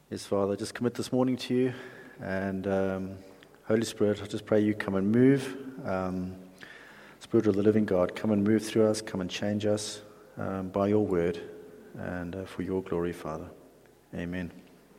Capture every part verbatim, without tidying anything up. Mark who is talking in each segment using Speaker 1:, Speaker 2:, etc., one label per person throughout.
Speaker 1: Yes, Father, I just commit this morning to you, and um, Holy Spirit, I just pray you come and move. Um, Spirit of the living God, come and move through us, come and change us um, by your word, and uh, for your glory, Father. Amen.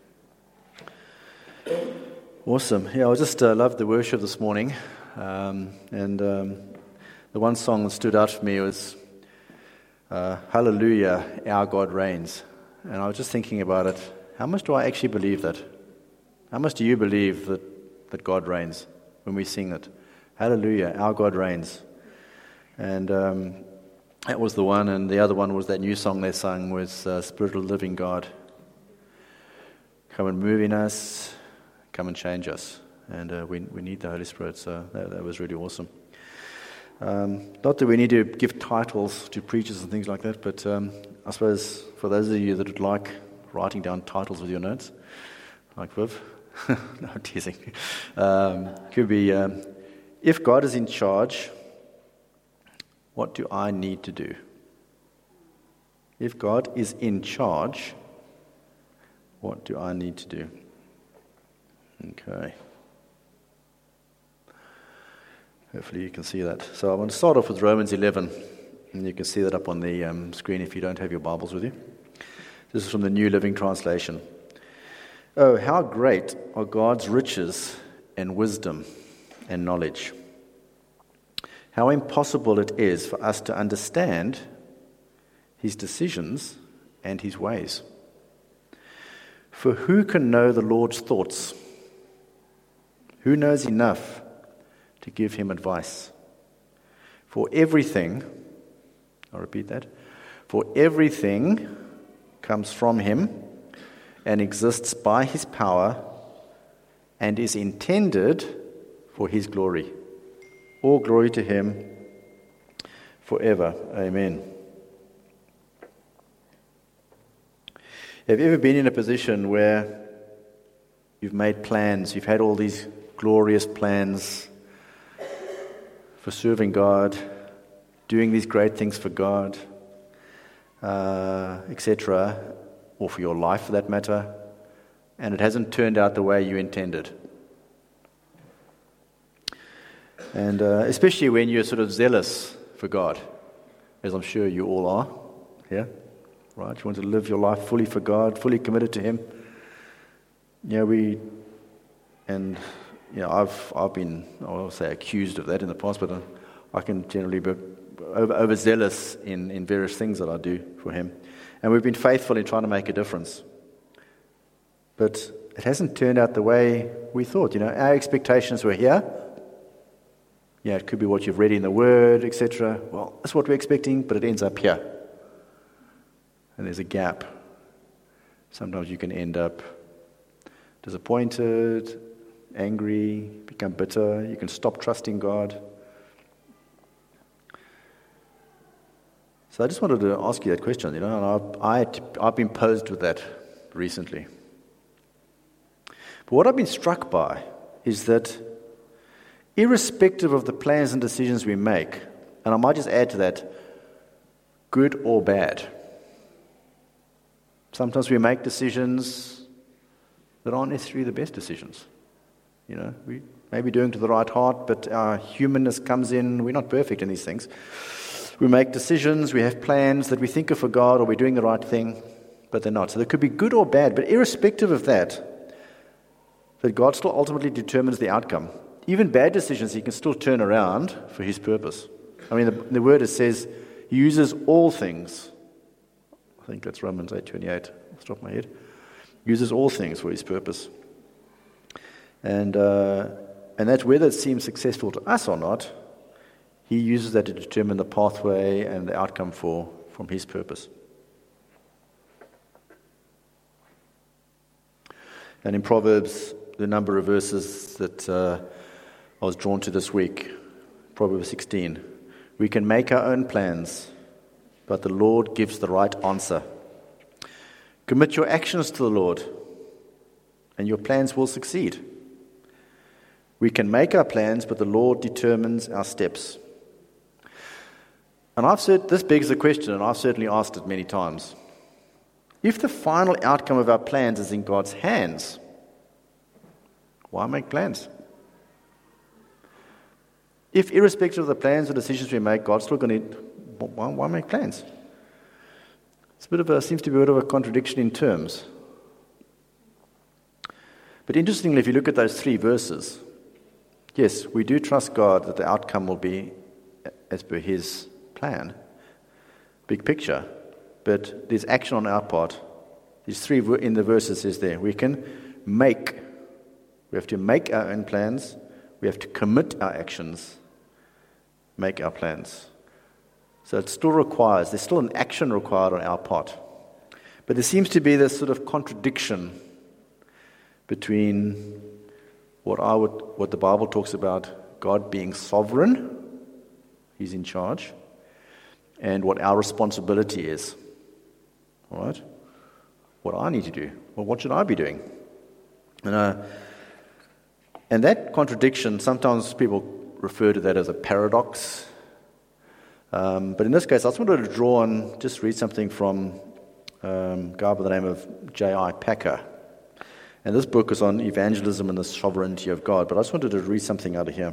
Speaker 1: Awesome. Yeah, I just uh, loved the worship this morning, um, and um, the one song that stood out for me was uh, Hallelujah, our God reigns. And I was just thinking about it. How much do I actually believe that? How much do you believe that, that God reigns when we sing it? Hallelujah, our God reigns. And um, that was the one, and the other one was that new song they sung was uh, Spirit of the living God. Come and move in us, come and change us. And uh, we we need the Holy Spirit, so that, that was really awesome. Um, not that we need to give titles to preachers and things like that, but um, I suppose for those of you that would like writing down titles with your notes, like Viv, no, I'm teasing. Um, could be, um, if God is in charge, what do I need to do? If God is in charge, what do I need to do? Okay. Hopefully you can see that. So I want to start off with Romans eleven, and you can see that up on the um, screen if you don't have your Bibles with you. This is from the New Living Translation. Oh, how great are God's riches and wisdom and knowledge. How impossible it is for us to understand his decisions and his ways. For who can know the Lord's thoughts? Who knows enough to give him advice? For everything, I'll repeat that, for everything comes from him and exists by his power and is intended for his glory. All glory to him forever. Amen. Have you ever been in a position where you've made plans, you've had all these glorious plans for serving God, doing these great things for God, uh, et cetera, or for your life for that matter, and it hasn't turned out the way you intended? And uh, especially when you're sort of zealous for God, as I'm sure you all are, yeah? Right? You want to live your life fully for God, fully committed to him. Yeah, we, and you know, I've I've been, I'll say, accused of that in the past, but I can generally be over, overzealous in, in various things that I do for him. And we've been faithful in trying to make a difference. But it hasn't turned out the way we thought. You know, our expectations were here. Yeah, it could be what you've read in the Word, et cetera. Well, that's what we're expecting, but it ends up here. And there's a gap. Sometimes you can end up disappointed, angry, become bitter. You can stop trusting God. So I just wanted to ask you that question, you know, and I've, I, I've been posed with that recently. But what I've been struck by is that irrespective of the plans and decisions we make, and I might just add to that, good or bad, sometimes we make decisions that aren't necessarily the best decisions. You know, we may be doing to the right heart, but our humanness comes in. We're not perfect in these things. We make decisions, we have plans that we think are for God, or we're doing the right thing, but they're not. So there could be good or bad, but irrespective of that, that God still ultimately determines the outcome. Even bad decisions he can still turn around for his purpose. I mean, the, the word it says, he uses all things. I think that's Romans eight twenty-eight, off the top of my head. Uses all things for his purpose. And uh, and that's whether it seems successful to us or not, he uses that to determine the pathway and the outcome for from his purpose. And in Proverbs, the number of verses that uh, I was drawn to this week, Proverbs sixteen, we can make our own plans, but the Lord gives the right answer. Commit your actions to the Lord, and your plans will succeed. We can make our plans, but the Lord determines our steps. And I've said, this begs the question, and I've certainly asked it many times. If the final outcome of our plans is in God's hands, why make plans? If irrespective of the plans or decisions we make, God's still going to, why, why make plans? It's a bit of a, seems to be a bit of a contradiction in terms. But interestingly, if you look at those three verses, yes, we do trust God that the outcome will be as per His plan, big picture, but there's action on our part. These three in the verses is there. We can make, we have to make our own plans, we have to commit our actions, make our plans. So it still requires, there's still an action required on our part. But there seems to be this sort of contradiction between what I would, what the Bible talks about, God being sovereign, He's in charge, and what our responsibility is. All right? What I need to do. Well, what should I be doing? And, uh, and that contradiction, sometimes people refer to that as a paradox. Um, but in this case, I just wanted to draw on, just read something from um, a guy by the name of J I Packer. And this book is on evangelism and the sovereignty of God. But I just wanted to read something out of here.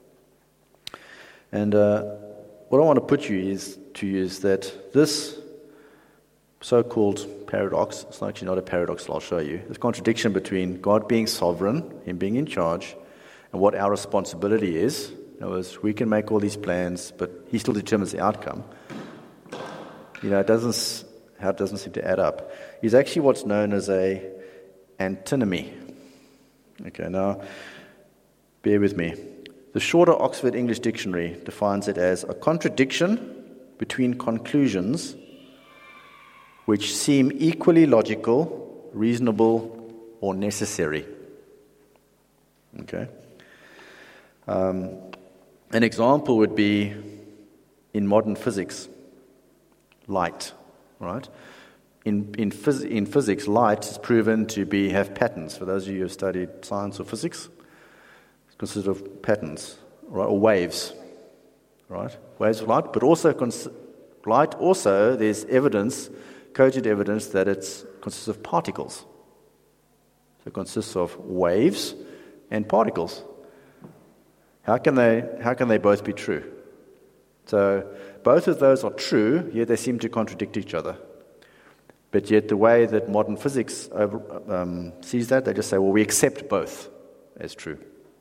Speaker 1: And uh, what I want to put you is to you is that this so-called paradox, it's actually not a paradox, I'll show you, this contradiction between God being sovereign, Him being in charge, and what our responsibility is. In other words, we can make all these plans, but He still determines the outcome. You know, it doesn't, how it doesn't seem to add up. Is actually what's known as a antinomy. Okay, now, bear with me. The shorter Oxford English Dictionary defines it as a contradiction between conclusions which seem equally logical, reasonable, or necessary. Okay? Um, an example would be in modern physics, light, right? In in, phys- in physics, light is proven to be have patterns. For those of you who have studied science or physics, it consists of patterns, right, or waves, right? Waves of light, but also cons- light. Also, there's evidence, cogent evidence, that it consists of particles. So it consists of waves and particles. How can they? How can they both be true? So both of those are true, yet they seem to contradict each other. But yet the way that modern physics over, um, sees that, they just say, well, we accept both as true.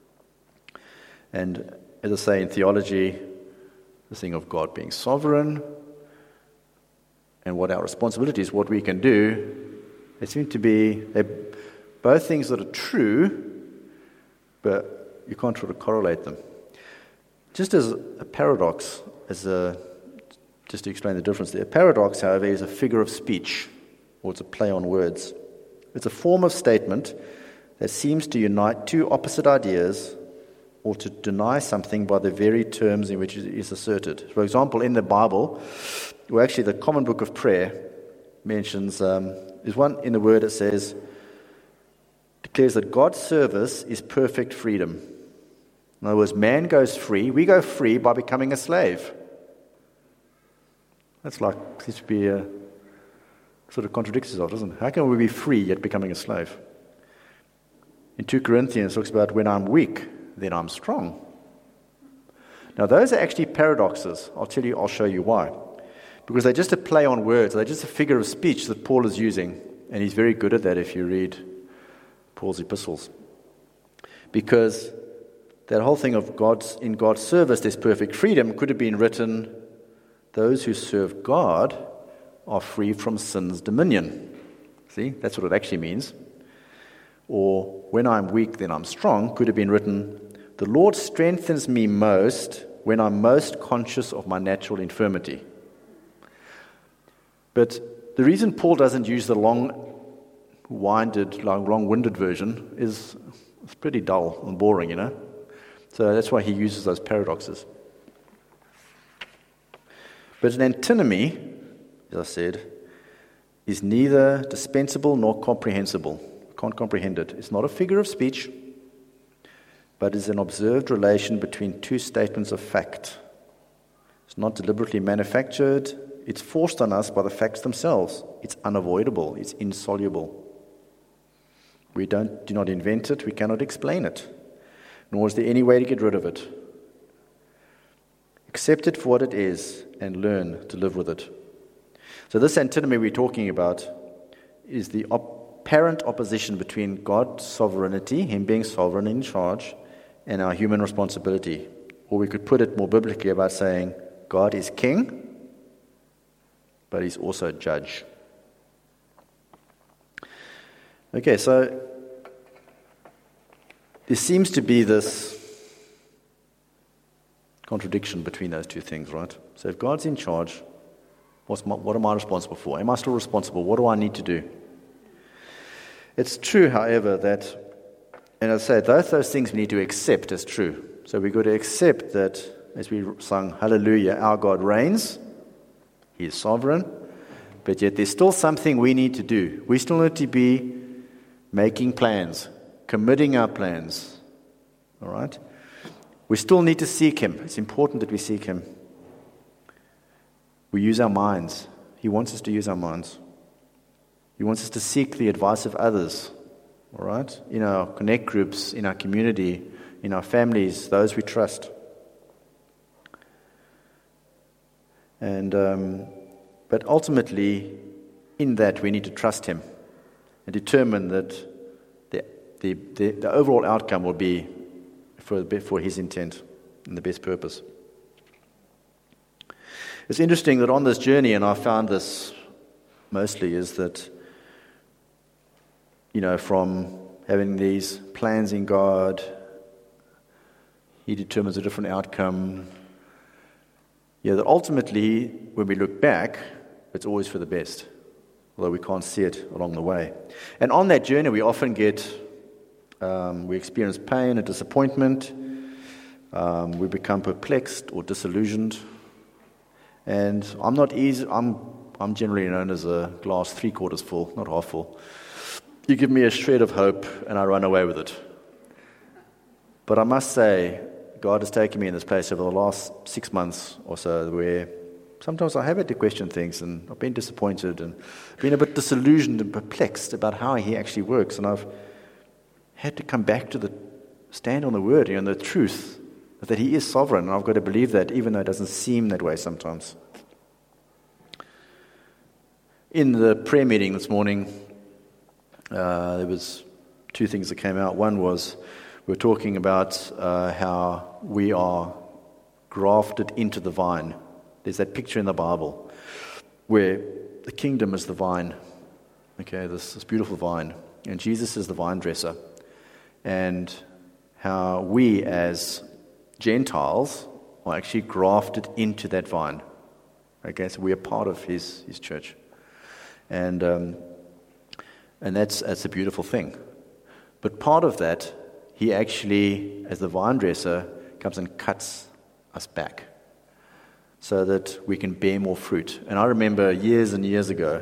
Speaker 1: And as I say, in theology, the thing of God being sovereign and what our responsibility is, what we can do, they seem to be they're both things that are true, but you can't sort of correlate them. Just as a paradox, as a, just to explain the difference there, a paradox, however, is a figure of speech, or it's a play on words. It's a form of statement that seems to unite two opposite ideas or to deny something by the very terms in which it is asserted. For example, in the Bible, well, actually the Common Book of Prayer mentions, um, there's one in the Word that says, declares that God's service is perfect freedom. In other words, man goes free, we go free by becoming a slave. That's like, seems to be a sort of contradicts itself, doesn't it? How can we be free yet becoming a slave? In Second Corinthians, it talks about when I'm weak, then I'm strong. Now, those are actually paradoxes. I'll tell you, I'll show you why. Because they're just a play on words. They're just a figure of speech that Paul is using. And he's very good at that if you read Paul's epistles. Because that whole thing of God's in God's service, there's perfect freedom, could have been written, those who serve God are free from sin's dominion. See, that's what it actually means. Or, when I'm weak, then I'm strong, could have been written, the Lord strengthens me most when I'm most conscious of my natural infirmity. But the reason Paul doesn't use the long-winded, long-winded version is it's pretty dull and boring, you know. So that's why he uses those paradoxes. But an antinomy, as I said, is neither dispensable nor comprehensible. Can't comprehend it. It's not a figure of speech, but is an observed relation between two statements of fact. It's not deliberately manufactured. It's forced on us by the facts themselves. It's unavoidable. It's insoluble. We don't, do not invent it. We cannot explain it. Nor is there any way to get rid of it. Accept it for what it is and learn to live with it. So this antinomy we're talking about is the apparent opposition between God's sovereignty, Him being sovereign and in charge, and our human responsibility. Or we could put it more biblically about saying God is king, but He's also judge. Okay, so there seems to be this contradiction between those two things, right? So if God's in charge, what's my, what am I responsible for? Am I still responsible? What do I need to do? It's true, however, that, and I say, both those things we need to accept as true. So we've got to accept that, as we sung, Hallelujah, our God reigns. He is sovereign. But yet there's still something we need to do. We still need to be making plans, committing our plans. All right? We still need to seek Him. It's important that we seek Him. We use our minds. He wants us to use our minds. He wants us to seek the advice of others. All right? In our connect groups, in our community, in our families, those we trust. And um, but ultimately, in that we need to trust Him and determine that the the, the, the overall outcome will be for for His intent and the best purpose. It's interesting that on this journey, and I found this mostly, is that, you know, from having these plans in God, He determines a different outcome. Yeah, that ultimately, when we look back, it's always for the best, although we can't see it along the way. And on that journey, we often get, um, we experience pain and disappointment. Um, we become perplexed or disillusioned. And I'm not easy. I'm I'm generally known as a glass three quarters full, not half full. You give me a shred of hope, and I run away with it. But I must say, God has taken me in this place over the last six months or so, where sometimes I have had to question things, and I've been disappointed and been a bit disillusioned and perplexed about how He actually works, and I've had to come back to the stand on the Word, you know, and the truth that He is sovereign, and I've got to believe that, even though it doesn't seem that way sometimes. In the prayer meeting this morning, uh, there was two things that came out. One was we were talking about uh, how we are grafted into the vine. There's that picture in the Bible where the kingdom is the vine. Okay, this, this beautiful vine, and Jesus is the vine dresser, and how we as Gentiles are actually grafted into that vine. Okay, so we are part of His His church, and um, and that's that's a beautiful thing. But part of that, He actually, as the vine dresser, comes and cuts us back, so that we can bear more fruit. And I remember years and years ago,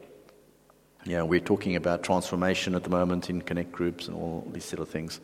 Speaker 1: you know, we're talking about transformation at the moment in connect groups and all these sort of things.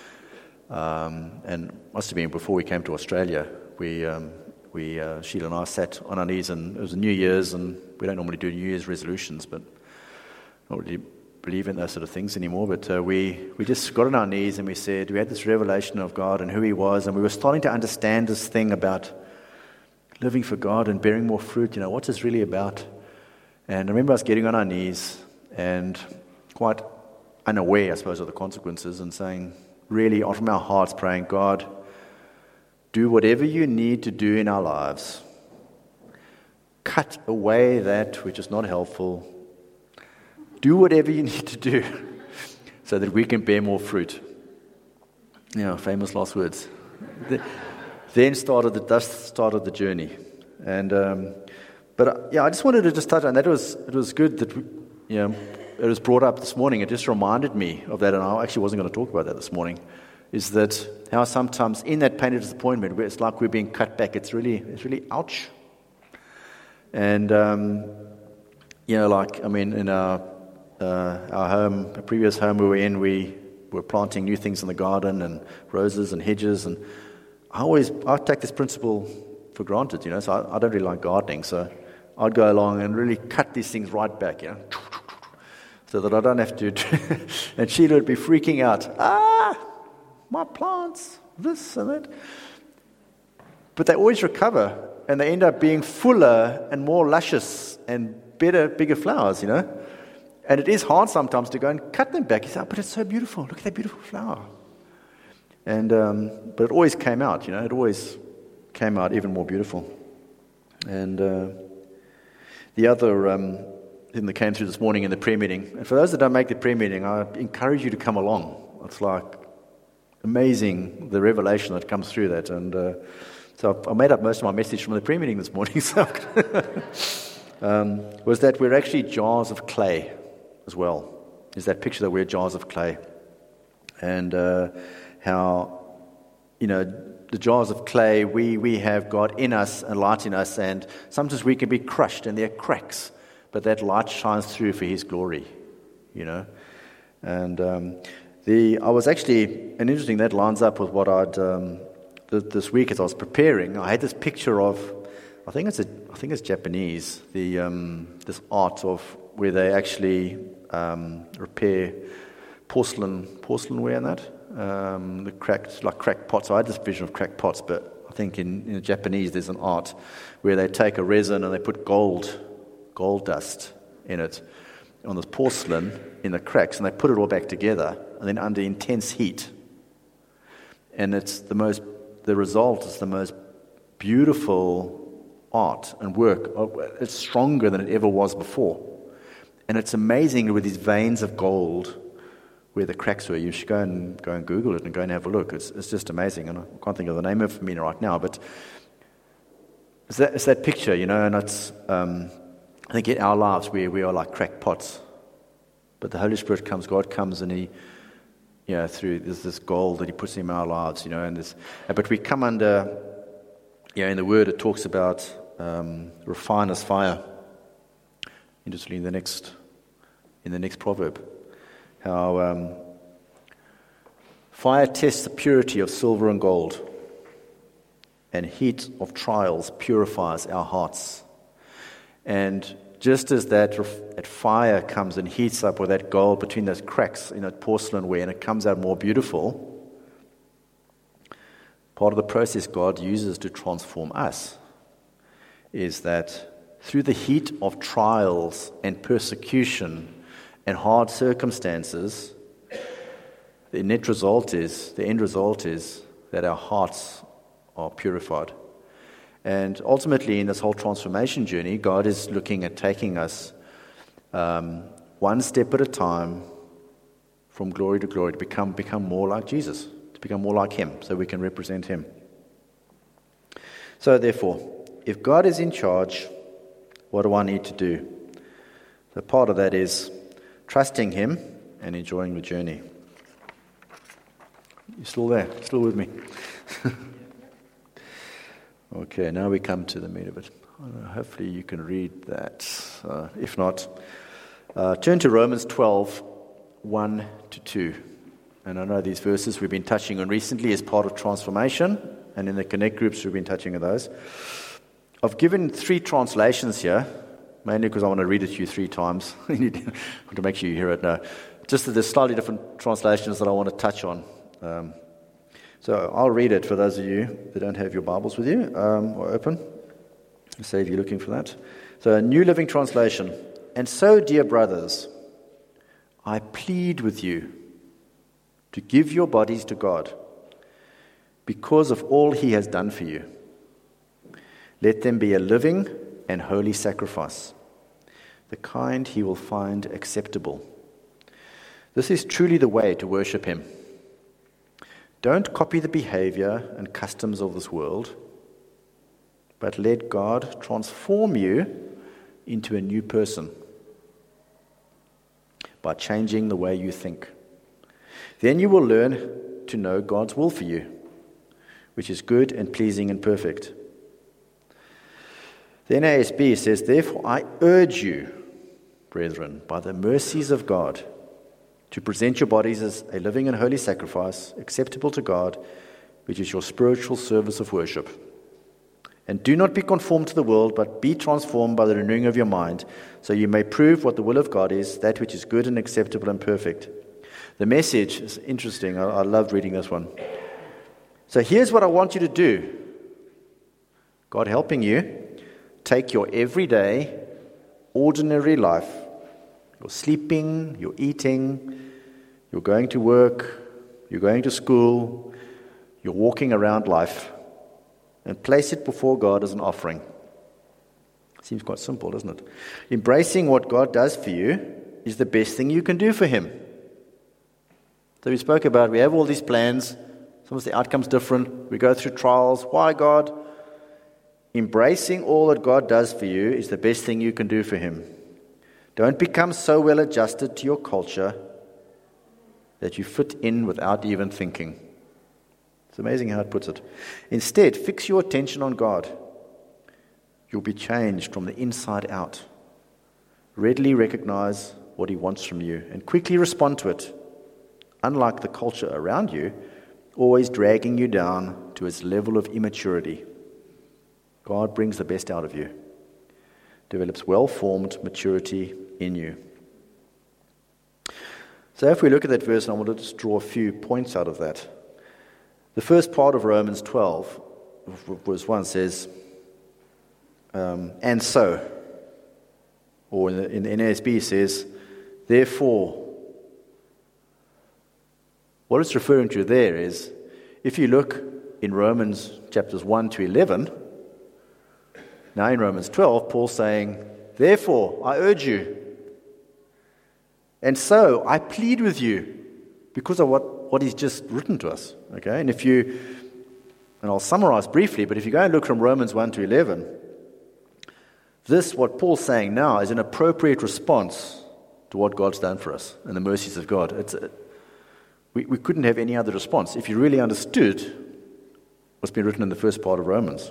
Speaker 1: Um, and must have been before we came to Australia. We, um, we, uh, Sheila and I sat on our knees, and it was New Year's, and we don't normally do New Year's resolutions, but not really believe in those sort of things anymore. But uh, we, we just got on our knees and we said, we had this revelation of God and who He was, and we were starting to understand this thing about living for God and bearing more fruit. You know, what's this really about? And I remember us getting on our knees and quite unaware, I suppose, of the consequences, and saying, really, from our hearts, praying, God, do whatever You need to do in our lives. Cut away that which is not helpful. Do whatever You need to do so that we can bear more fruit. You know, famous last words. Then started the dust started the journey, and um, but uh, yeah, I just wanted to just touch on that. It was it was good that we, you know, it was brought up this morning. It just reminded me of that, and I actually wasn't going to talk about that this morning. Is that how sometimes in that pain and disappointment, where it's like we're being cut back, it's really it's really ouch. And um, you know, like I mean, in our uh, our home, a previous home we were in, we were planting new things in the garden and roses and hedges, and I always I take this principle for granted, you know. So I, I don't really like gardening, so I'd go along and really cut these things right back, you know, so that I don't have to. And Sheila would be freaking out. Ah, my plants, this and that. But they always recover, and they end up being fuller and more luscious and better, bigger flowers, you know. And it is hard sometimes to go and cut them back. You say, oh, but it's so beautiful. Look at that beautiful flower. And um, but it always came out, you know. It always came out even more beautiful. And uh, the other um, thing that came through this morning in the prayer meeting, and for those that don't make the prayer meeting, I encourage you to come along. It's like amazing, the revelation that comes through that. And uh, so I made up most of my message from the prayer meeting this morning. So um, was that we're actually jars of clay as well. Is that picture that we're jars of clay. And uh, how, you know, the jars of clay, we, we have God in us and light in us, and sometimes we can be crushed and there are cracks, but that light shines through for His glory, you know. And um, the I was actually, and interesting, that lines up with what I'd, um, th- this week as I was preparing, I had this picture of, I think it's a, I think it's Japanese, the um, this art of where they actually um, repair porcelain, porcelainware and that. Um, the cracked, like cracked pots. I had this vision of cracked pots, but I think in, in Japanese there's an art where they take a resin and they put gold, gold dust in it, on this porcelain in the cracks, and they put it all back together, and then under intense heat. And it's the most, the result is the most beautiful art and work. It's stronger than it ever was before. And it's amazing with these veins of gold where the cracks were. You should go and go and Google it and go and have a look. It's it's just amazing, and I can't think of the name of it right now. But it's that it's that picture, you know. And it's um, I think in our lives we we are like cracked pots, but the Holy Spirit comes, God comes, and He, you know, through there's this gold that He puts in our lives, you know. And this, but we come under, you know, in the Word it talks about um, refiner's fire. Interestingly, in the next in the next proverb. How um, fire tests the purity of silver and gold, and heat of trials purifies our hearts. And just as that, that fire comes and heats up with that gold between those cracks in that porcelainware, and it comes out more beautiful, part of the process God uses to transform us is that through the heat of trials and persecution and hard circumstances, the net result is, the end result is that our hearts are purified. And ultimately, in this whole transformation journey, God is looking at taking us um, one step at a time from glory to glory to become become more like Jesus, to become more like Him, so we can represent Him. So therefore, if God is in charge, what do I need to do? So part of that is trusting Him and enjoying the journey. You still there? Still with me? Okay, now we come to the meat of it. Hopefully you can read that. Uh, if not, uh, turn to Romans twelve, one to two. And I know these verses we've been touching on recently as part of transformation, and in the Connect groups we've been touching on those. I've given three translations here, mainly because I want to read it to you three times. I want to make sure you hear it now. Just that there's slightly different translations that I want to touch on. Um, so I'll read it for those of you that don't have your Bibles with you um, or open. Say if you're looking for that. So a New Living Translation. And so, dear brothers, I plead with you to give your bodies to God because of all He has done for you. Let them be a living and holy sacrifice, the kind He will find acceptable. This is truly the way to worship Him. Don't copy the behavior and customs of this world, but let God transform you into a new person by changing the way you think. Then you will learn to know God's will for you, which is good and pleasing and perfect. The N A S B says, therefore I urge you, brethren, by the mercies of God, to present your bodies as a living and holy sacrifice, acceptable to God, which is your spiritual service of worship. And do not be conformed to the world, but be transformed by the renewing of your mind, so you may prove what the will of God is, that which is good and acceptable and perfect. The Message is interesting. I, I love reading this one. So here's what I want you to do. God helping you. Take your everyday, ordinary life. You're sleeping, you're eating, you're going to work, you're going to school, you're walking around life, and place it before God as an offering. Seems quite simple, doesn't it? Embracing what God does for you is the best thing you can do for Him. So we spoke about, we have all these plans, sometimes the outcome's different, we go through trials. Why, God? Embracing all that God does for you is the best thing you can do for Him. Don't become so well adjusted to your culture that you fit in without even thinking. It's amazing how it puts it. Instead, fix your attention on God. You'll be changed from the inside out. Readily recognize what He wants from you and quickly respond to it, unlike the culture around you, always dragging you down to its level of immaturity. God brings the best out of you, develops well-formed maturity in you. So if we look at that verse, and I want to just draw a few points out of that. The first part of Romans twelve, verse one says, um, and so, or in the, in the N A S B says, therefore. What it's referring to there is, if you look in Romans chapters one to eleven, now in Romans twelve, Paul's saying, therefore, I urge you, and so I plead with you, because of what, what he's just written to us. Okay, and if you, and I'll summarize briefly, but if you go and look from Romans one to eleven, this, what Paul's saying now, is an appropriate response to what God's done for us and the mercies of God. It's a, we, we couldn't have any other response if you really understood what's been written in the first part of Romans.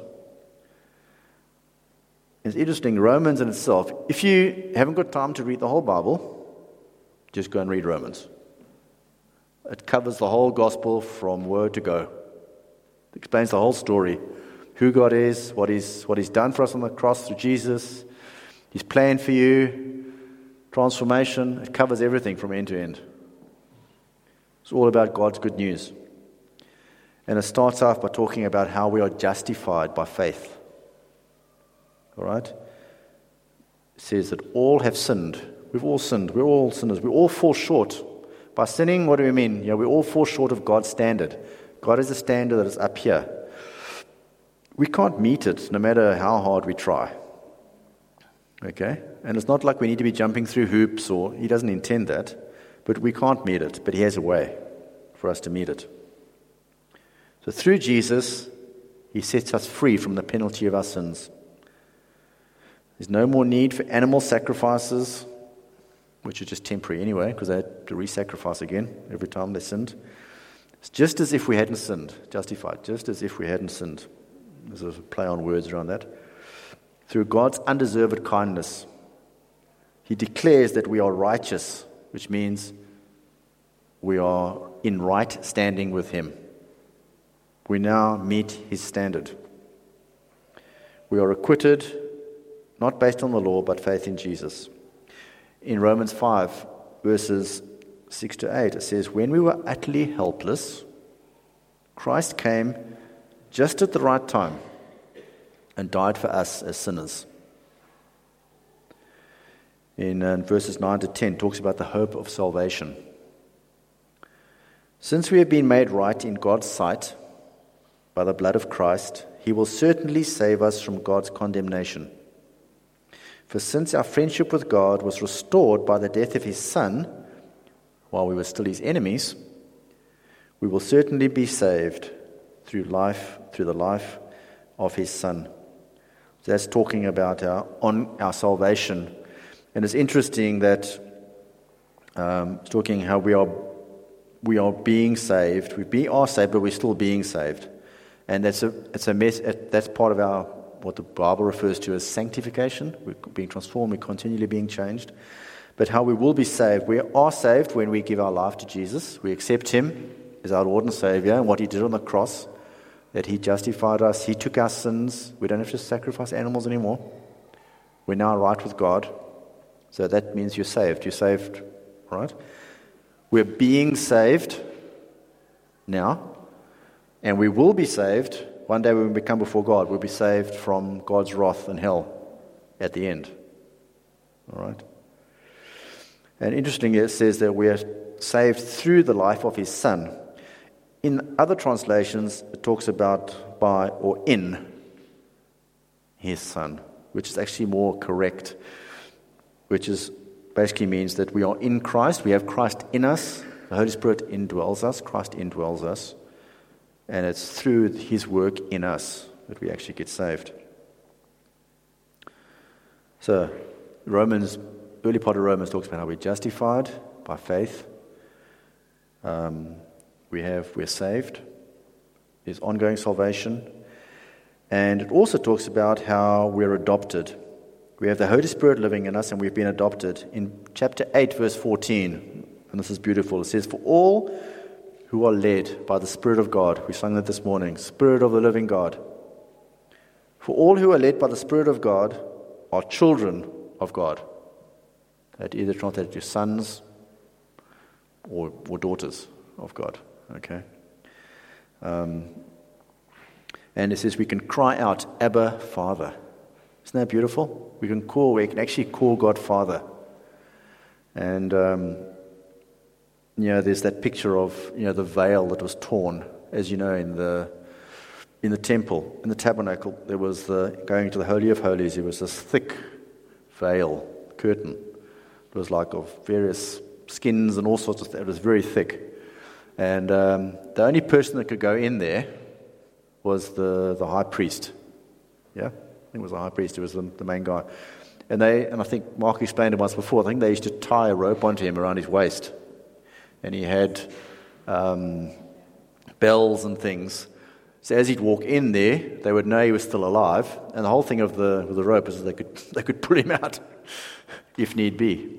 Speaker 1: It's interesting, Romans in itself, if you haven't got time to read the whole Bible, just go and read Romans. It covers the whole gospel from word to go. It explains the whole story. Who God is, what he's, what he's done for us on the cross through Jesus, His plan for you, transformation. It covers everything from end to end. It's all about God's good news. And it starts off by talking about how we are justified by faith. All right? It says that all have sinned. We've all sinned. We're all sinners. We all fall short. By sinning, what do we mean? Yeah, we all fall short of God's standard. God is a standard that is up here. We can't meet it no matter how hard we try. Okay? And it's not like we need to be jumping through hoops, or He doesn't intend that. But we can't meet it. But He has a way for us to meet it. So through Jesus, He sets us free from the penalty of our sins. There's no more need for animal sacrifices, which are just temporary anyway, because they had to re-sacrifice again every time they sinned. It's just as if we hadn't sinned, justified, just as if we hadn't sinned. There's a play on words around that. Through God's undeserved kindness, He declares that we are righteous, which means we are in right standing with Him. We now meet His standard. We are acquitted, not based on the law, but faith in Jesus. In Romans five, verses six to eight, it says, when we were utterly helpless, Christ came just at the right time and died for us as sinners. In uh, verses nine to ten, talks about the hope of salvation. Since we have been made right in God's sight by the blood of Christ, He will certainly save us from God's condemnation. For since our friendship with God was restored by the death of His Son, while we were still His enemies, we will certainly be saved through life, through the life of His Son. So that's talking about our on our salvation. And it's interesting that um, it's talking how we are we are being saved. We be, are saved, but we're still being saved. And that's a it's a mess. That's part of our what the Bible refers to as sanctification. We're being transformed. We're continually being changed. But how we will be saved. We are saved when we give our life to Jesus. We accept Him as our Lord and Savior and what He did on the cross. that he justified us. He took our sins. We don't have to sacrifice animals anymore. We're now right with God. So that means you're saved. You're saved, right? We're being saved now. And we will be saved one day when we come before God. We'll be saved from God's wrath and hell at the end. All right? And interestingly, it says that we are saved through the life of his Son. In other translations, it talks about by or in his Son, which is actually more correct, which is basically means that we are in Christ. We have Christ in us. The Holy Spirit indwells us. Christ indwells us. And it's through his work in us that we actually get saved. So, Romans, early part of Romans talks about how we're justified by faith. Um, we have, we're saved. There's ongoing salvation. And it also talks about how we're adopted. We have the Holy Spirit living in us and we've been adopted. In chapter eight, verse fourteen, and this is beautiful, it says, "For all who are led by the Spirit of God," we sang that this morning, Spirit of the living God. "For all who are led by the Spirit of God are children of God." That either translated to sons or, or daughters of God. Okay. Um, and it says we can cry out, "Abba, Father." Isn't that beautiful? We can call, we can actually call God Father. And, um, you know, there's that picture of, you know, the veil that was torn, as you know, in the in the temple, in the tabernacle. There was the, going to the Holy of Holies, there was this thick veil, curtain. It was like of various skins and all sorts of things. It was very thick. And um, the only person that could go in there was the, the high priest. Yeah? I think it was the high priest who was the, the main guy. And they, and I think Mark explained it once before, I think they used to tie a rope onto him around his waist. And he had um, bells and things. So as he'd walk in there, they would know he was still alive. And the whole thing of the, of the rope is that they could, they could pull him out if need be.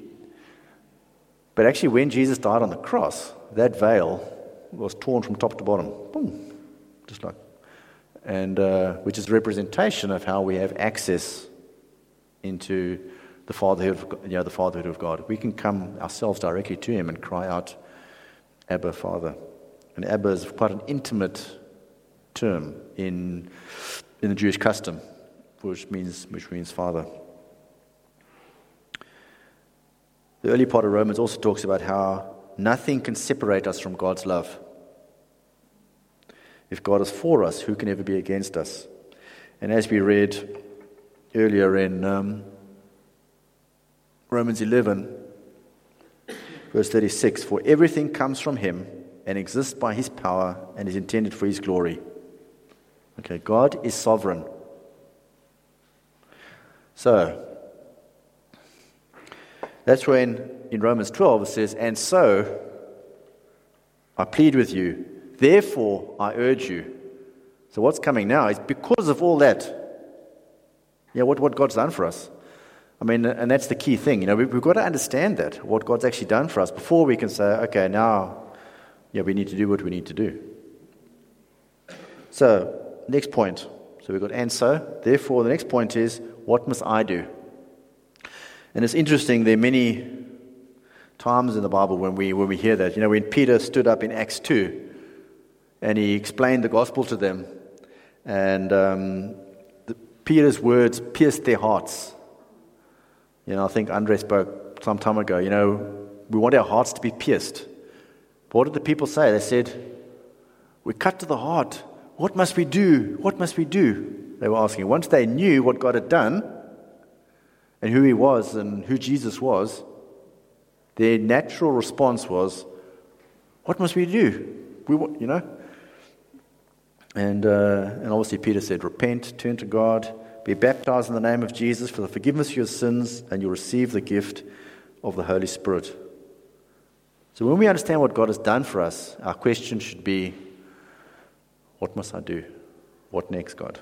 Speaker 1: But actually, when Jesus died on the cross, that veil was torn from top to bottom. Boom. Just like, and uh, which is a representation of how we have access into the fatherhood, of, you know, the fatherhood of God. We can come ourselves directly to him and cry out, "Abba, Father." And Abba is quite an intimate term in in the Jewish custom, which means which means father. The early part of Romans also talks about how nothing can separate us from God's love. If God is for us, who can ever be against us? And as we read earlier in um, Romans eleven, verse thirty-six, "For everything comes from him and exists by his power and is intended for his glory." Okay, God is sovereign. So, that's when in Romans twelve it says, "And so I plead with you, therefore I urge you." So what's coming now is because of all that, yeah, what, what God's done for us. I mean, and that's the key thing. You know, we, we've got to understand that, what God's actually done for us, before we can say, okay, now, yeah, we need to do what we need to do. So, next point. So we've got "and so." Therefore, the next point is, what must I do? And it's interesting, there are many times in the Bible when we when we hear that. You know, when Peter stood up in Acts two and he explained the gospel to them, and um, the, Peter's words pierced their hearts. You know, I think Andre spoke some time ago, you know, we want our hearts to be pierced. But what did the people say? They said, "We're cut to the heart. What must we do? What must we do?" They were asking. Once they knew what God had done, and who he was and who Jesus was, their natural response was, "What must we do?" We, you know, and uh, and obviously Peter said, "Repent, turn to God, be baptized in the name of Jesus for the forgiveness of your sins, and you'll receive the gift of the Holy Spirit." So when we understand what God has done for us, our question should be, what must I do? What next, God?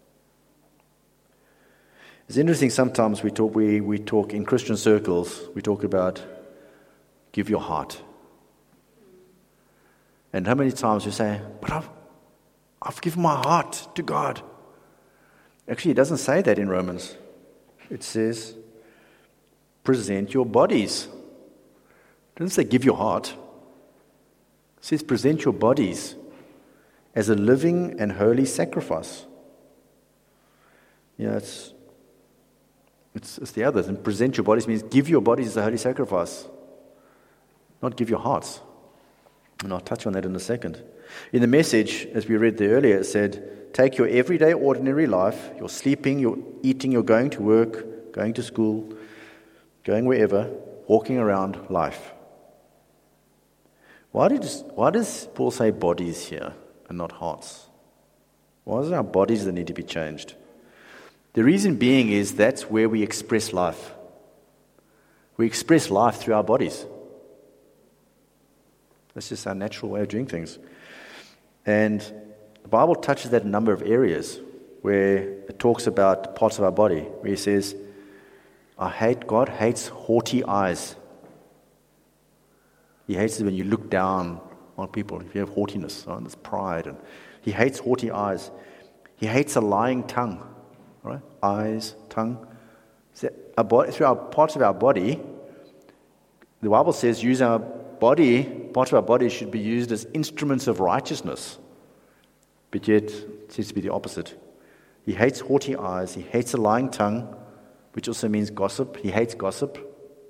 Speaker 1: It's interesting, sometimes we talk we, we talk in Christian circles, we talk about give your heart. And how many times we say, but I've, I've given my heart to God. Actually, it doesn't say that in Romans. It says, present your bodies. It doesn't say give your heart. It says present your bodies as a living and holy sacrifice. Yeah, it's, it's, it's the others. And present your bodies means give your bodies as a holy sacrifice, not give your hearts. And I'll touch on that in a second. In the Message, as we read there earlier, it said, take your everyday, ordinary life, your sleeping, your eating, your going to work, going to school, going wherever, walking around life. Why does, why does Paul say bodies here and not hearts? Why is it our bodies that need to be changed? The reason being is that's where we express life. We express life through our bodies. That's just our natural way of doing things. And the Bible touches that in a number of areas where it talks about parts of our body, where he says, I hate, God hates haughty eyes. He hates it when you look down on people, if you have haughtiness, oh, this pride. And he hates haughty eyes. He hates a lying tongue. Right? Eyes, tongue. So our body, through our parts of our body, the Bible says use our body, parts of our body should be used as instruments of righteousness. But yet, it seems to be the opposite. He hates haughty eyes. He hates a lying tongue, which also means gossip. He hates gossip.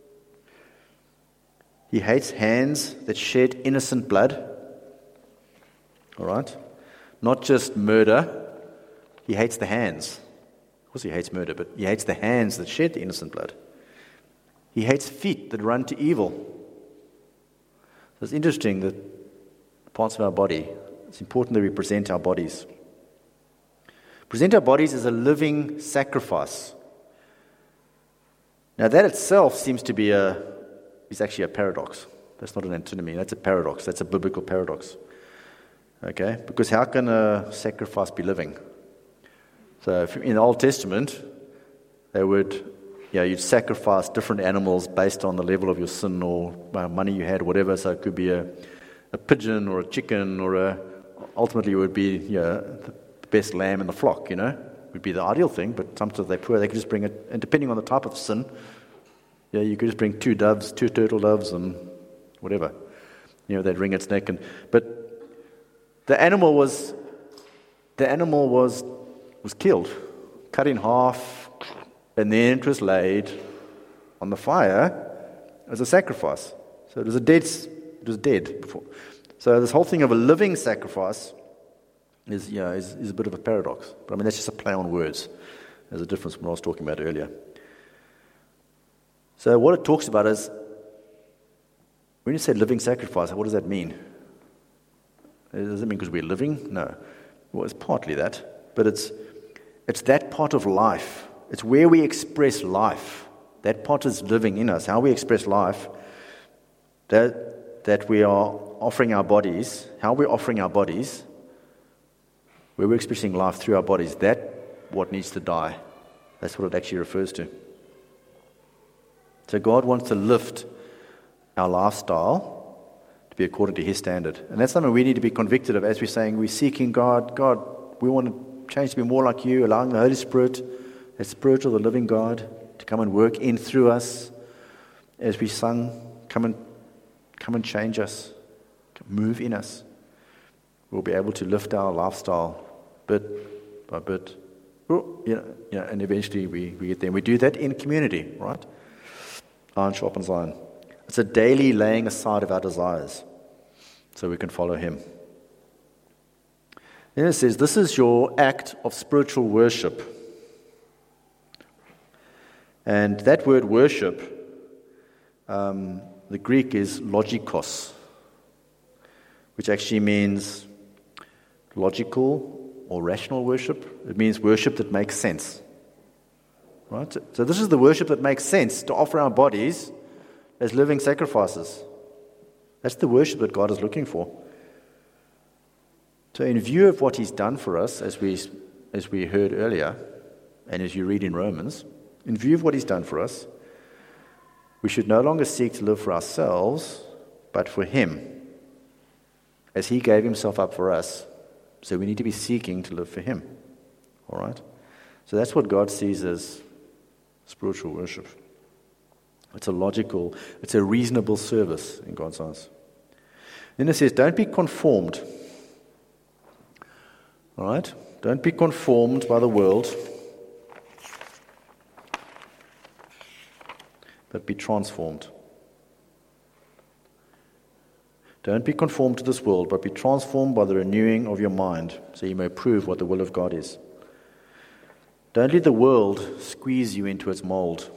Speaker 1: He hates hands that shed innocent blood. All right? Not just murder. He hates the hands. Of course he hates murder, but he hates the hands that shed the innocent blood. He hates feet that run to evil. So it's interesting that parts of our body, it's important that we present our bodies. Present our bodies as a living sacrifice. Now that itself seems to be a, is actually a paradox. That's not an antinomy, that's a paradox. That's a biblical paradox. Okay? Because how can a sacrifice be living? So if in the Old Testament, they would, you know, you'd sacrifice different animals based on the level of your sin or uh, money you had, whatever. So it could be a, a pigeon or a chicken or a, ultimately it would be, you know, the best lamb in the flock, you know, would be the ideal thing. But sometimes they're poor, they could just bring it, and depending on the type of sin, yeah, you could just bring two doves, two turtle doves and whatever. You know, they'd wring its neck. And but the animal was, the animal was, was killed, cut in half, and then it was laid on the fire as a sacrifice. So it was a dead, it was dead before. So this whole thing of a living sacrifice is, yeah, is, is a bit of a paradox. But I mean, that's just a play on words. There's a difference from what I was talking about earlier. So what it talks about is, when you say living sacrifice, what does that mean? Does it mean because we're living? No. Well, it's partly that, but it's it's that part of life. It's where we express life. That part is living in us. How we express life, that that we are offering our bodies, how we're offering our bodies, where we're expressing life through our bodies, that what needs to die. That's what it actually refers to. So God wants to lift our lifestyle to be according to His standard. And that's something we need to be convicted of as we're saying we're seeking God. God, we want to change to be more like You, allowing the Holy Spirit, the Spirit of the living God, to come and work in through us as we sung. Come and come and change us. Move in us. We'll be able to lift our lifestyle bit by bit. Oh, yeah, yeah, and eventually we, we get there. We do that in community, right? Iron sharpens iron. It's a daily laying aside of our desires so we can follow Him. Then it says, this is your act of spiritual worship. And that word worship, um, the Greek is logikos, which actually means logical or rational worship. It means worship that makes sense. Right? So this is the worship that makes sense, to offer our bodies as living sacrifices. That's the worship that God is looking for. So in view of what He's done for us, as we as we heard earlier, and as you read in Romans, in view of what He's done for us, we should no longer seek to live for ourselves, but for Him, as He gave Himself up for us, So we need to be seeking to live for him. All right? So that's what God sees as spiritual worship. It's a logical, it's a reasonable service in God's eyes. Then it says, don't be conformed. All right? Don't be conformed by the world, but be transformed. Don't be conformed to this world, but be transformed by the renewing of your mind, so you may prove what the will of God is. Don't let the world squeeze you into its mold.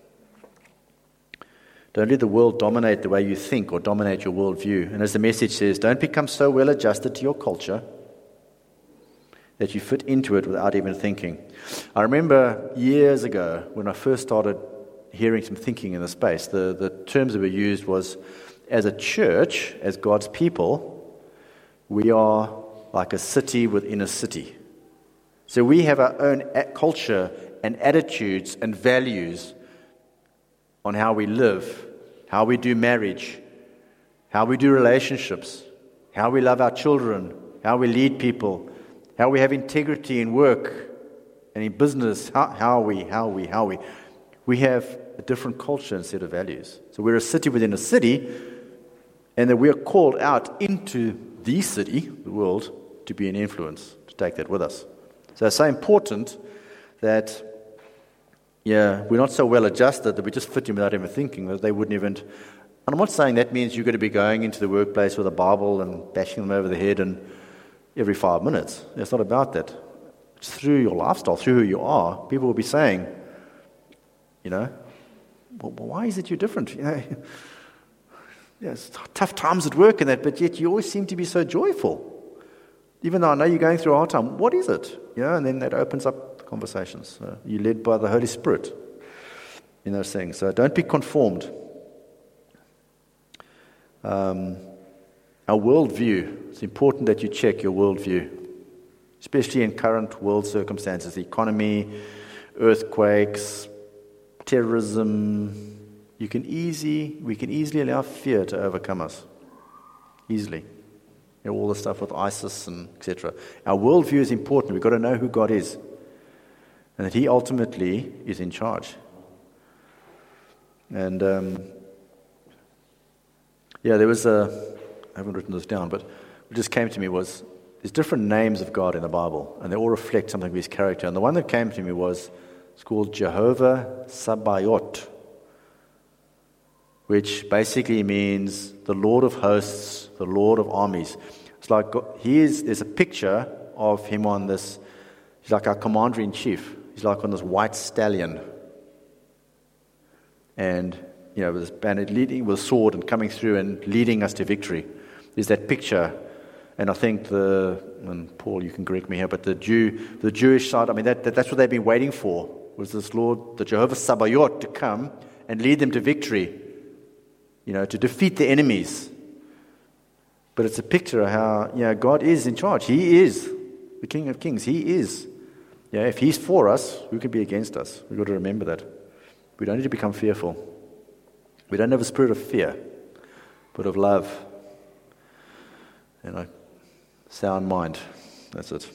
Speaker 1: Don't let the world dominate the way you think or dominate your worldview. And as the message says, don't become so well adjusted to your culture that you fit into it without even thinking. I remember years ago when I first started hearing some thinking in the space, the, the terms that were used was, as a church, as God's people, we are like a city within a city. So we have our own culture and attitudes and values on how we live, how we do marriage, how we do relationships, how we love our children, how we lead people, how we have integrity in work and in business, how, how we, how we, how we. We have a different culture and set of values. So we're a city within a city, and that we are called out into the city, the world, to be an influence, to take that with us. So it's so important that, yeah, we're not so well adjusted that we just fit in without even thinking, that they wouldn't even. And I'm not saying that means you're going to be going into the workplace with a Bible and bashing them over the head and every five minutes. It's not about that. It's through your lifestyle, through who you are, people will be saying, you know, well, why is it you're different? You know, yeah, it's tough times at work and that, but yet you always seem to be so joyful. Even though I know you're going through a hard time, what is it? You know, and then that opens up the conversations. So you're led by the Holy Spirit in those things. So don't be conformed. Um, our worldview, it's important that you check your worldview, especially in current world circumstances, the economy, earthquakes, terrorism. You can easy, we can easily allow fear to overcome us. Easily. You know, all the stuff with ISIS and et cetera. Our worldview is important. We've got to know who God is. And that He ultimately is in charge. And, um, yeah, there was a, I haven't written this down, but what just came to me was, there's different names of God in the Bible, and they all reflect something of His character. And the one that came to me was, it's called Jehovah Sabaoth, which basically means the Lord of hosts, the Lord of armies. It's like he is, there's a picture of him on this, he's like our commander-in-chief. He's like on this white stallion. And, you know, with this banner leading with a sword and coming through and leading us to victory. There's that picture. And I think the, and Paul, you can correct me here, but the Jew, the Jewish side, I mean, that, that that's what they've been waiting for, was this Lord, the Jehovah Sabaoth, to come and lead them to victory. You know, to defeat the enemies. But it's a picture of how, you know, God is in charge. He is the King of Kings. He is. Yeah, if He's for us, who could be against us? We've got to remember that. We don't need to become fearful. We don't have a spirit of fear, but of love and a sound mind. That's it.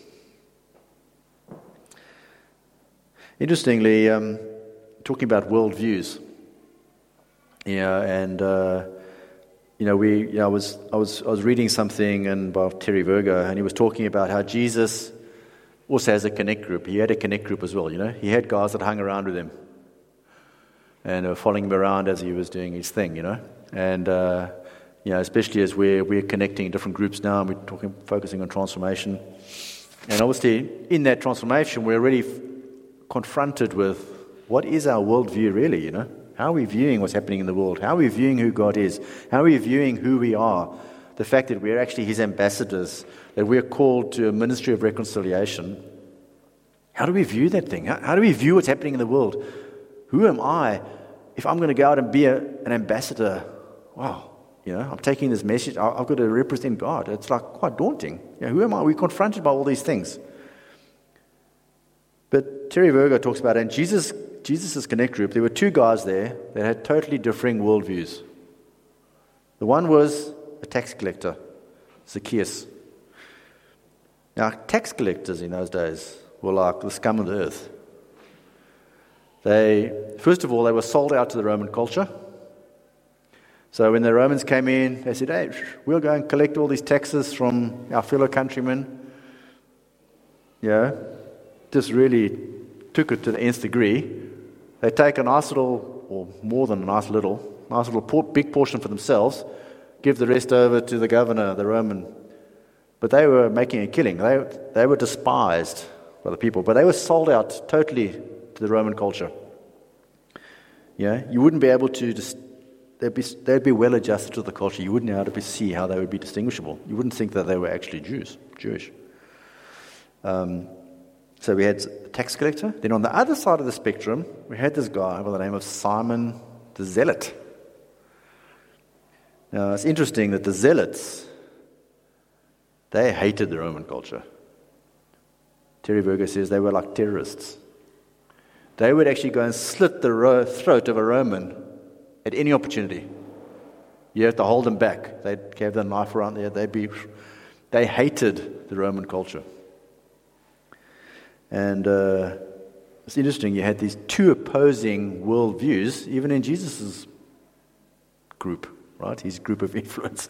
Speaker 1: Interestingly, um, talking about worldviews. Yeah, and uh, you know, we. You know, I was, I was, I was reading something and about Terry Virgo, and he was talking about how Jesus also has a connect group. He had a connect group as well. You know, he had guys that hung around with him and were following him around as he was doing his thing. You know, and uh, you know, especially as we're we're connecting different groups now, and we're talking, focusing on transformation. And obviously, in that transformation, we're already f- confronted with what is our worldview really. You know. How are we viewing what's happening in the world? How are we viewing who God is? How are we viewing who we are? The fact that we're actually His ambassadors, that we're called to a ministry of reconciliation. How do we view that thing? How, how do we view what's happening in the world? Who am I if I'm going to go out and be a, an ambassador? Wow, you know, I'm taking this message. I, I've got to represent God. It's like quite daunting. You know, who am I? We're confronted by all these things. But Terry Virgo talks about it, and Jesus Jesus' Connect group, there were two guys there that had totally differing worldviews. The one was a tax collector, Zacchaeus. Now, tax collectors in those days were like the scum of the earth. They, first of all, they were sold out to the Roman culture. So when the Romans came in, they said, hey, we'll go and collect all these taxes from our fellow countrymen. Yeah, just really took it to the nth degree. They take a nice little, or more than a nice little, nice little por- big portion for themselves, give the rest over to the governor, the Roman. But they were making a killing. They, they were despised by the people, but they were sold out totally to the Roman culture. Yeah, you wouldn't be able to just, they'd be, they'd be well adjusted to the culture. You wouldn't be able to see how they would be distinguishable. You wouldn't think that they were actually Jews, Jewish. Um, so we had a tax collector. Then on the other side of the spectrum, we had this guy by the name of Simon the Zealot. Now, it's interesting that the Zealots, they hated the Roman culture. Terry Berger says they were like terrorists. They would actually go and slit the ro- throat of a Roman at any opportunity. You have to hold them back. They'd have the knife around there. They'd be, they hated the Roman culture. And uh, it's interesting, you had these two opposing worldviews, even in Jesus' group, right? His group of influence.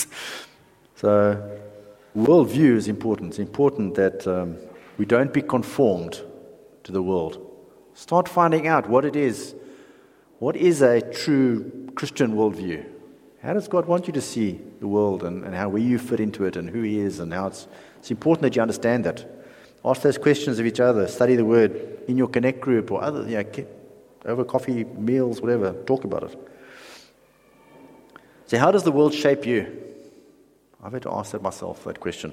Speaker 1: So, worldview is important. It's important that um, we don't be conformed to the world. Start finding out what it is. What is a true Christian worldview? How does God want you to see the world, and, and how will you fit into it, and who He is, and how it's, it's important that you understand that. Ask those questions of each other. Study the Word in your Connect group or other, you know, over coffee, meals, whatever. Talk about it. So how does the world shape you? I've had to ask that myself, that question.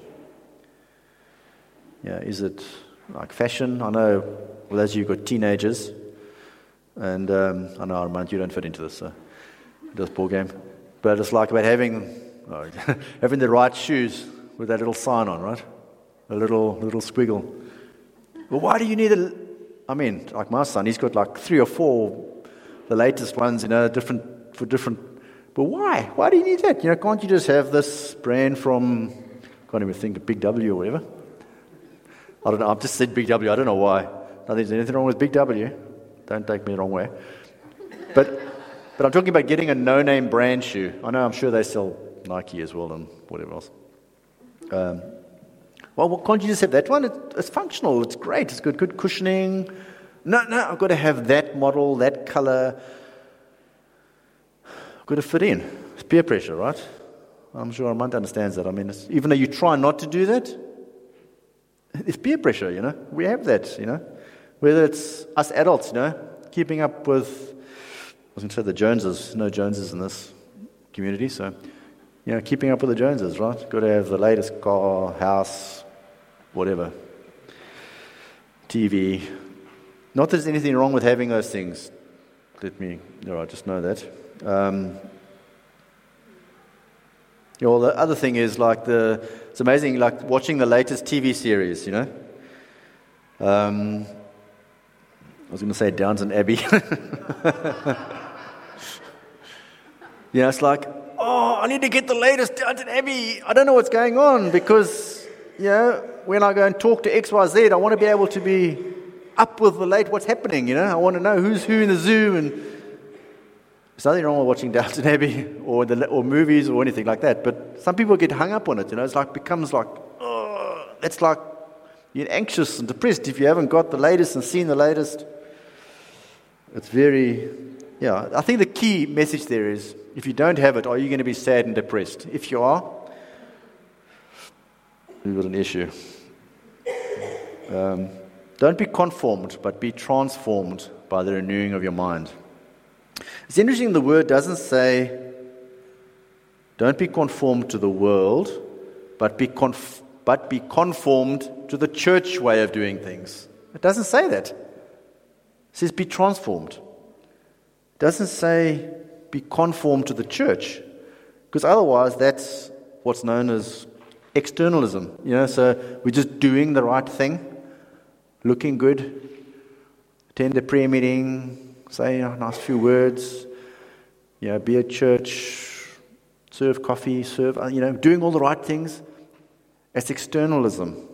Speaker 1: Yeah, is it like fashion? I know, well, as you've got teenagers, and um, I know, Armand, you don't fit into this, so this ball game. But it's like about having oh, having the right shoes with that little sign on, right? A little little squiggle. Well, why do you need a... I mean, like my son, he's got like three or four, the latest ones, you know, different for different... But why? Why do you need that? You know, can't you just have this brand from... can't even think of Big W or whatever. I don't know, I've just said Big W, I don't know why. I don't think there's anything wrong with Big W. Don't take me the wrong way. But but I'm talking about getting a no-name brand shoe. I know, I'm sure they sell Nike as well and whatever else. Um, well, well, can't you just have that one? It, it's functional, it's great, it's good, good cushioning. No, no, I've got to have that model, that color. I've got to fit in. It's peer pressure, right? I'm sure Armand understands that. I mean, it's, even though you try not to do that, it's peer pressure, you know. We have that, you know. Whether it's us adults, you know, keeping up with, I was going to say the Joneses, no Joneses in this community, so, you know, keeping up with the Joneses, right? Got to have the latest car, house, whatever, T V. Not that there's anything wrong with having those things. Let me, all right, just know that. Um, you know, the other thing is like the, it's amazing, like watching the latest T V series, you know. Um, I was going to say Downton Abbey. You know, it's like, oh, I need to get the latest Downton Abbey. I don't know what's going on because, you know, when I go and talk to X Y Z, I want to be able to be up with the late what's happening, you know. I want to know who's who in the zoo, and there's nothing wrong with watching Downton Abbey or the or movies or anything like that. But some people get hung up on it, you know. It's like becomes like, oh, that's like you're anxious and depressed if you haven't got the latest and seen the latest. It's very, yeah. I think the key message there is, if you don't have it, are you going to be sad and depressed? If you are, you've got an issue. Um, don't be conformed, but be transformed by the renewing of your mind. It's interesting, the word doesn't say, don't be conformed to the world, but be conf- but be conformed to the church way of doing things. It doesn't say that. It says be transformed. It doesn't say be conformed to the church, because otherwise that's what's known as externalism. You know, so we're just doing the right thing, looking good, attend a prayer meeting, say a nice few words, you know, be at church, serve coffee, serve, you know, doing all the right things. That's externalism.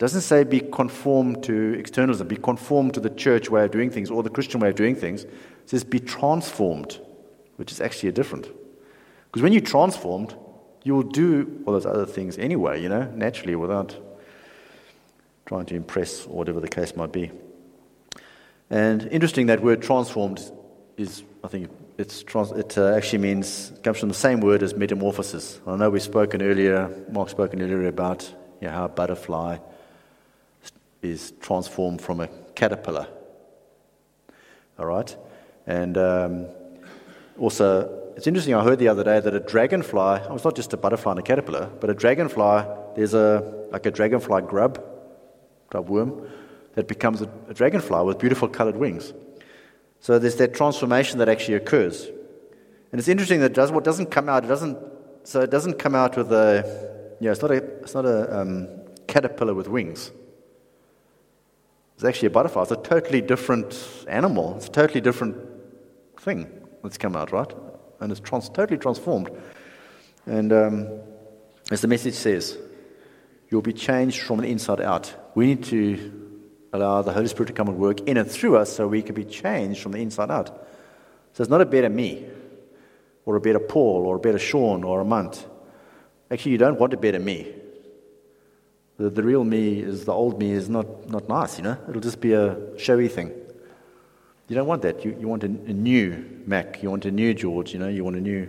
Speaker 1: doesn't say be conformed to externalism, be conformed to the church way of doing things or the Christian way of doing things. It says be transformed, which is actually a different. Because when you're transformed, you will do all those other things anyway, you know, naturally, without trying to impress or whatever the case might be. And interesting, that word transformed is, I think, it's trans, it uh, actually means, it comes from the same word as metamorphosis. I know we've spoken earlier, Mark spoken earlier about you know, how a butterfly is transformed from a caterpillar. All right? And um, also, it's interesting, I heard the other day that a dragonfly, oh, it's not just a butterfly and a caterpillar, but a dragonfly, there's a like a dragonfly grub, grub worm, that becomes a, a dragonfly with beautiful colored wings. So there's that transformation that actually occurs. And it's interesting that it does, what doesn't come out, it doesn't, so it doesn't come out with a, you know, it's not a, it's not a um, caterpillar with wings. It's actually a butterfly. It's a totally different animal. It's a totally different thing that's come out, right? And it's trans- totally transformed. And um, as the message says, you'll be changed from the inside out. We need to allow the Holy Spirit to come and work in and through us so we can be changed from the inside out. So it's not a better me, or a better Paul, or a better Sean, or a Munt. Actually, you don't want a better me. The, the real me is, the old me is not, not nice, you know. It'll just be a showy thing. You don't want that. You, you want a, a new Mac. You want a new George, you know. You want a new...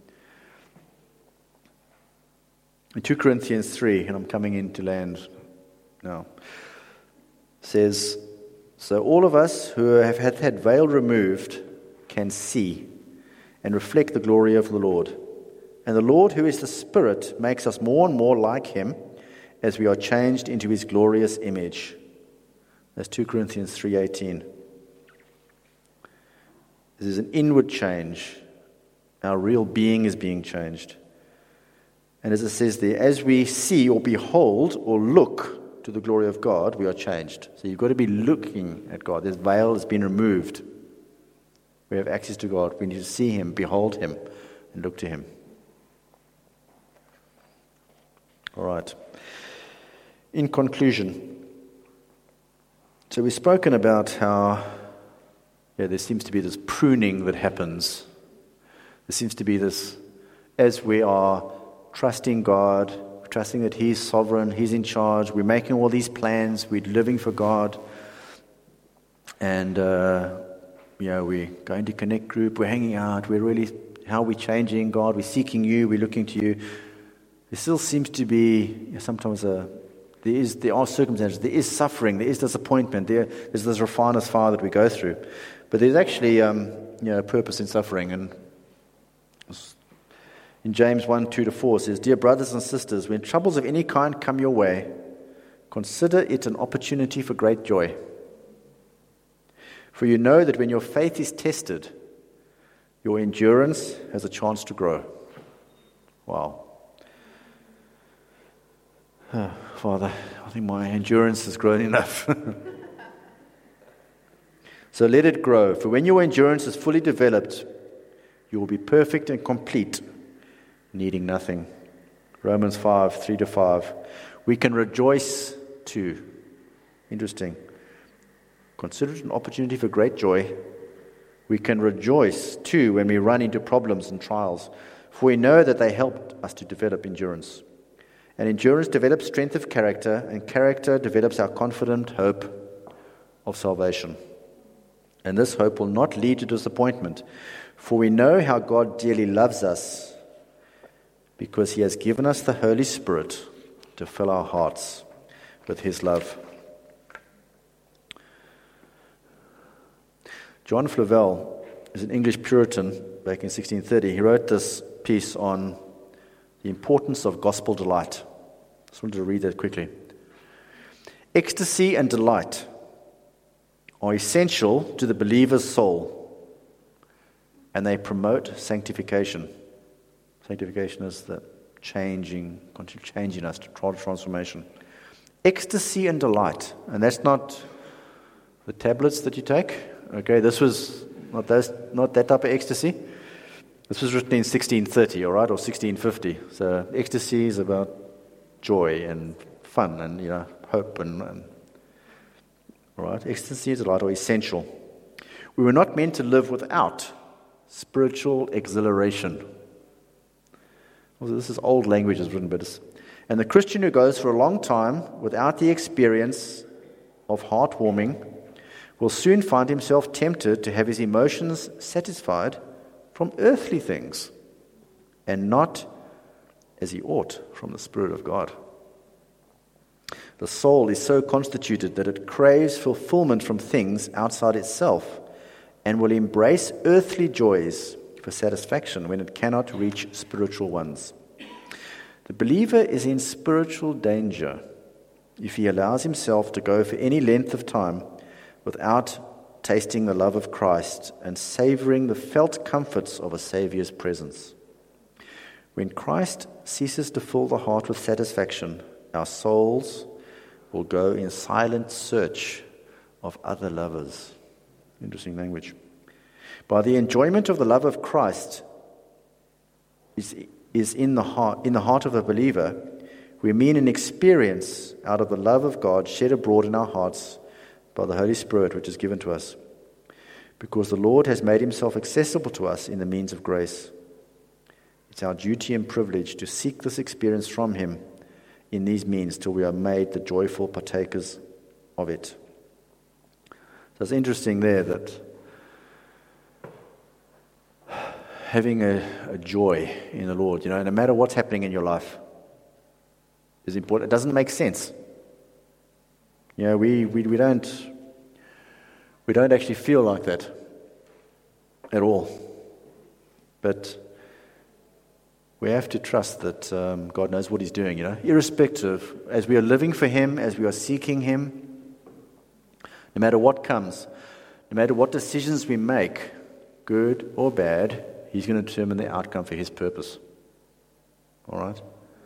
Speaker 1: In two Corinthians three, and I'm coming into land now, says, so all of us who have had that veil removed can see and reflect the glory of the Lord. And the Lord, who is the Spirit, makes us more and more like Him as we are changed into His glorious image. That's two Corinthians three eighteen. This is an inward change. Our real being is being changed. And as it says there, as we see or behold or look to the glory of God, we are changed. So you've got to be looking at God. This veil has been removed. We have access to God. We need to see Him, behold Him, and look to Him. All right. In conclusion, so we've spoken about how yeah, there seems to be this pruning that happens. There seems to be this, as we are trusting God, trusting that He's sovereign, He's in charge, we're making all these plans, we're living for God, and uh, you know, we're going to Connect Group, we're hanging out, we're really, how are we changing God, we're seeking You, we're looking to You. There still seems to be you know, sometimes a, there is there are circumstances, there is suffering, there is disappointment, there is this refiner's fire that we go through. But there's actually um, you know, purpose in suffering. And in James one, two to four, it says, dear brothers and sisters, when troubles of any kind come your way, consider it an opportunity for great joy. For you know that when your faith is tested, your endurance has a chance to grow. Wow. Oh, Father, I think my endurance has grown enough. So let it grow, for when your endurance is fully developed, you will be perfect and complete, needing nothing. Romans five, three to five. We can rejoice too. Interesting. Consider it an opportunity for great joy. We can rejoice too when we run into problems and trials, for we know that they help us to develop endurance. And endurance develops strength of character, and character develops our confident hope of salvation. And this hope will not lead to disappointment, for we know how God dearly loves us, because He has given us the Holy Spirit to fill our hearts with His love. John Flavel is an English Puritan back in sixteen thirty. He wrote this piece on the importance of gospel delight. I just wanted to read that quickly. Ecstasy and delight are essential to the believer's soul, and they promote sanctification. Sanctification is the changing, continue changing us to transformation. Ecstasy and delight, and that's not the tablets that you take. Okay, this was not those, not that type of ecstasy. This was written in sixteen thirty, all right, or sixteen fifty. So ecstasy is about joy and fun and you know hope and, and all right, ecstasy is delight are essential. We were not meant to live without spiritual exhilaration. Well, this is old language is written, but it's, and the Christian who goes for a long time without the experience of heartwarming will soon find himself tempted to have his emotions satisfied from earthly things and not as he ought from the Spirit of God. The soul is so constituted that it craves fulfillment from things outside itself and will embrace earthly joys for satisfaction when it cannot reach spiritual ones. The believer is in spiritual danger if he allows himself to go for any length of time without tasting the love of Christ and savoring the felt comforts of a Saviour's presence. When Christ ceases to fill the heart with satisfaction, our souls will go in silent search of other lovers. Interesting language. By the enjoyment of the love of Christ is, is in the heart, in the heart of a believer, we mean an experience out of the love of God shed abroad in our hearts by the Holy Spirit which is given to us, because the Lord has made himself accessible to us in the means of grace. It's our duty and privilege to seek this experience from him in these means till we are made the joyful partakers of it. So it's interesting there that having a, a joy in the Lord, you know, no matter what's happening in your life, is important. It doesn't make sense. You know, we, we, we don't we don't actually feel like that at all. But we have to trust that um, God knows what he's doing, you know, irrespective, as we are living for him, as we are seeking him, no matter what comes, no matter what decisions we make, good or bad, he's going to determine the outcome for his purpose. All right?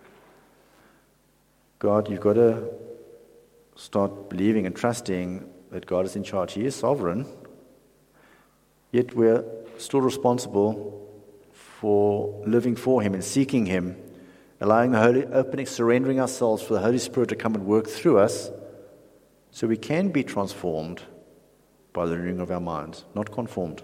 Speaker 1: God, you've got to start believing and trusting that God is in charge. He is sovereign, yet we're still responsible for living for him and seeking him, allowing the Holy, opening, surrendering ourselves for the Holy Spirit to come and work through us so we can be transformed by the renewing of our minds, not conformed.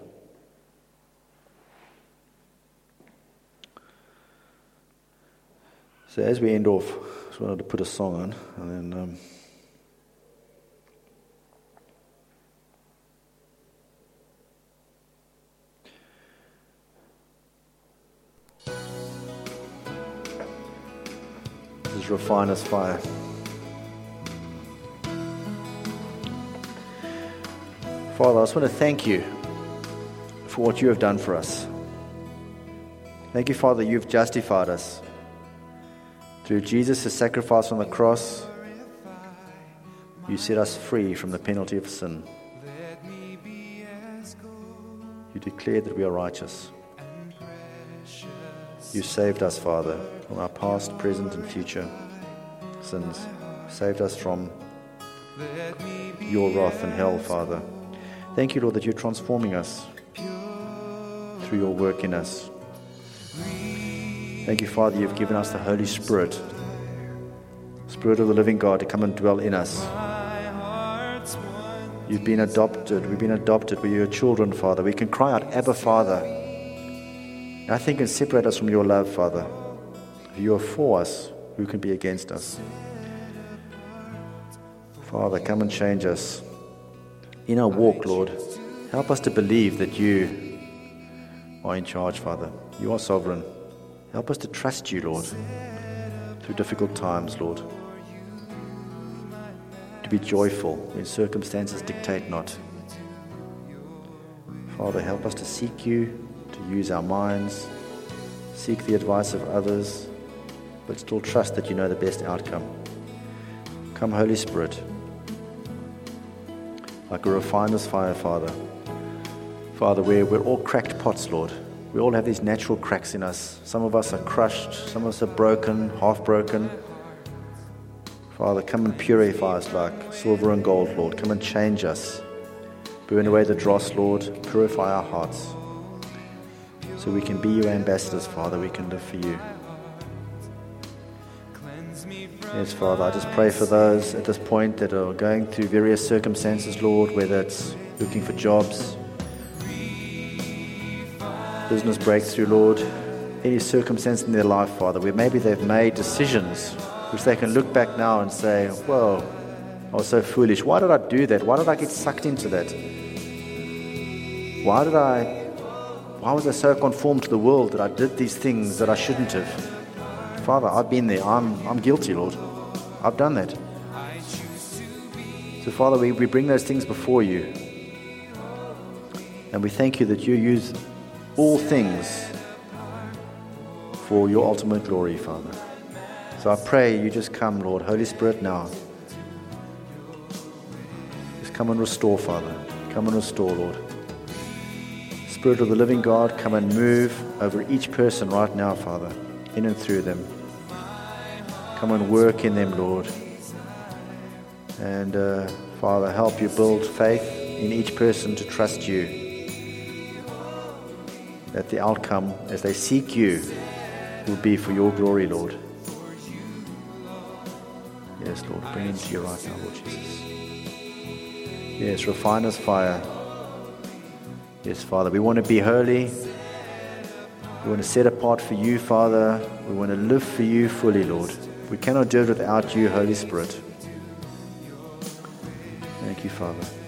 Speaker 1: So as we end off, I just wanted to put a song on, and then um, this is Refiner's Fire. Father, I just want to thank you for what you have done for us. Thank you, Father, you've justified us. Through Jesus' sacrifice on the cross, you set us free from the penalty of sin. You declared that we are righteous. You saved us, Father, from our past, present, and future sins. Saved us from your wrath and hell, Father. Thank you, Lord, that you're transforming us through your work in us. Thank you, Father, you've given us the Holy Spirit, Spirit of the living God, to come and dwell in us. You've been adopted. We've been adopted. We're your children, Father. We can cry out, Abba, Father. Nothing can separate us from your love, Father. If you are for us, who can be against us? Father, come and change us. In our walk, Lord, help us to believe that you are in charge, Father. You are sovereign. Help us to trust you, Lord, through difficult times, Lord. To be joyful when circumstances dictate not. Father, help us to seek you, to use our minds, seek the advice of others, but still trust that you know the best outcome. Come, Holy Spirit, like a refiner's fire, Father. Father, we're, we're all cracked pots, Lord. We all have these natural cracks in us. Some of us are crushed, some of us are broken, half broken. Father, come and purify us like silver and gold, Lord. Come and change us. Burn away the dross, Lord. Purify our hearts so we can be your ambassadors, Father. We can live for you. Yes, Father, I just pray for those at this point that are going through various circumstances, Lord, whether it's looking for jobs, business breakthrough, Lord, any circumstance in their life, Father, where maybe they've made decisions which they can look back now and say, whoa, I was so foolish. Why did I do that? Why did I get sucked into that? Why did I, why was I so conformed to the world that I did these things that I shouldn't have? Father, I've been there. I'm, I'm guilty, Lord. I've done that. So, Father, we, we bring those things before you. And we thank you that you use all things for your ultimate glory, Father. So I pray you just come, Lord. Holy Spirit, now. Just come and restore, Father. Come and restore, Lord. Spirit of the living God, come and move over each person right now, Father, in and through them. Come and work in them, Lord. And, uh, Father, help you build faith in each person to trust you. That the outcome, as they seek you, will be for your glory, Lord. Yes, Lord, bring him to you right now, Lord Jesus. Yes, refine us fire. Yes, Father, we want to be holy. We want to set apart for you, Father. We want to live for you fully, Lord. We cannot do it without you, Holy Spirit. Thank you, Father.